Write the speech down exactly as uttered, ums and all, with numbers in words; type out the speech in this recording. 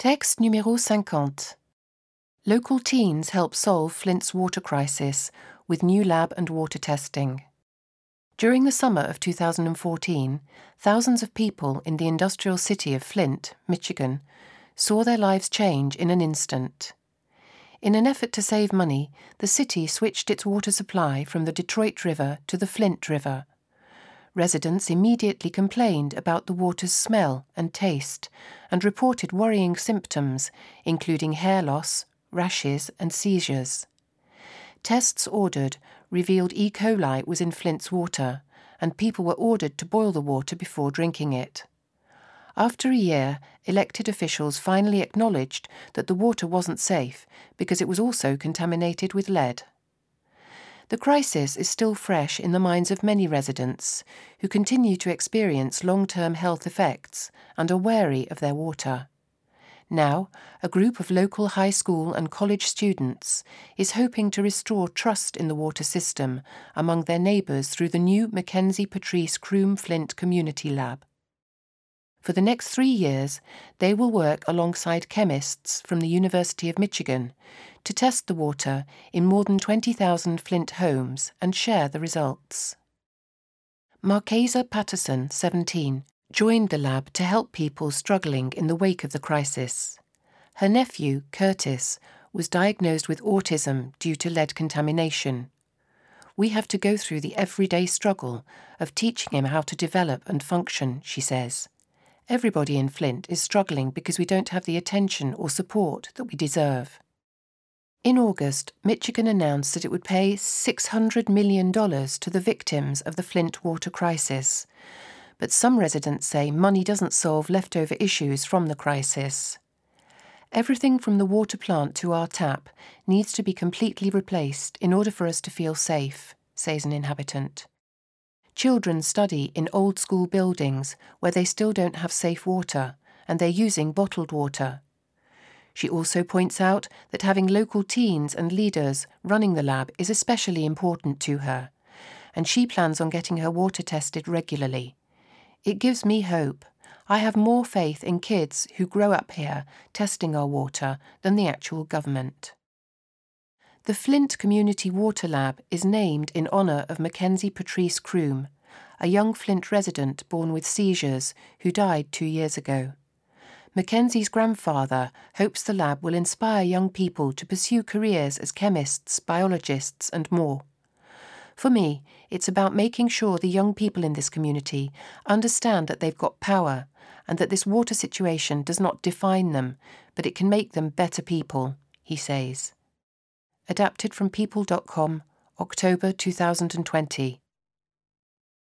Texte numéro cinquante. Local teens help solve Flint's water crisis with new lab and water testing. During the summer of two thousand fourteen, thousands of people in the industrial city of Flint, Michigan, saw their lives change in an instant. In an effort to save money, the city switched its water supply from the Detroit River to the Flint River. Residents immediately complained about the water's smell and taste and reported worrying symptoms, including hair loss, rashes, and seizures. Tests ordered revealed E. coli was in Flint's water, and people were ordered to boil the water before drinking it. After a year, elected officials finally acknowledged that the water wasn't safe because it was also contaminated with lead. The crisis is still fresh in the minds of many residents who continue to experience long-term health effects and are wary of their water. Now, a group of local high school and college students is hoping to restore trust in the water system among their neighbours through the new Mackenzie Patrice Croom Flint Community Lab. For the next three years, they will work alongside chemists from the University of Michigan to test the water in more than twenty thousand Flint homes and share the results. Marquesa Patterson, seventeen, joined the lab to help people struggling in the wake of the crisis. Her nephew, Curtis, was diagnosed with autism due to lead contamination. We have to go through the everyday struggle of teaching him how to develop and function, she says. Everybody in Flint is struggling because we don't have the attention or support that we deserve. In August, Michigan announced that it would pay six hundred million dollars to the victims of the Flint water crisis. But some residents say money doesn't solve leftover issues from the crisis. Everything from the water plant to our tap needs to be completely replaced in order for us to feel safe, says an inhabitant. Children study in old school buildings where they still don't have safe water, and they're using bottled water. She also points out that having local teens and leaders running the lab is especially important to her, and she plans on getting her water tested regularly. It gives me hope. I have more faith in kids who grow up here testing our water than the actual government. The Flint Community Water Lab is named in honour of Mackenzie Patrice Croom, a young Flint resident born with seizures who died two years ago. Mackenzie's grandfather hopes the lab will inspire young people to pursue careers as chemists, biologists, and more. For me, it's about making sure the young people in this community understand that they've got power and that this water situation does not define them, but it can make them better people, he says. Adapted from people dot com, October two thousand twenty.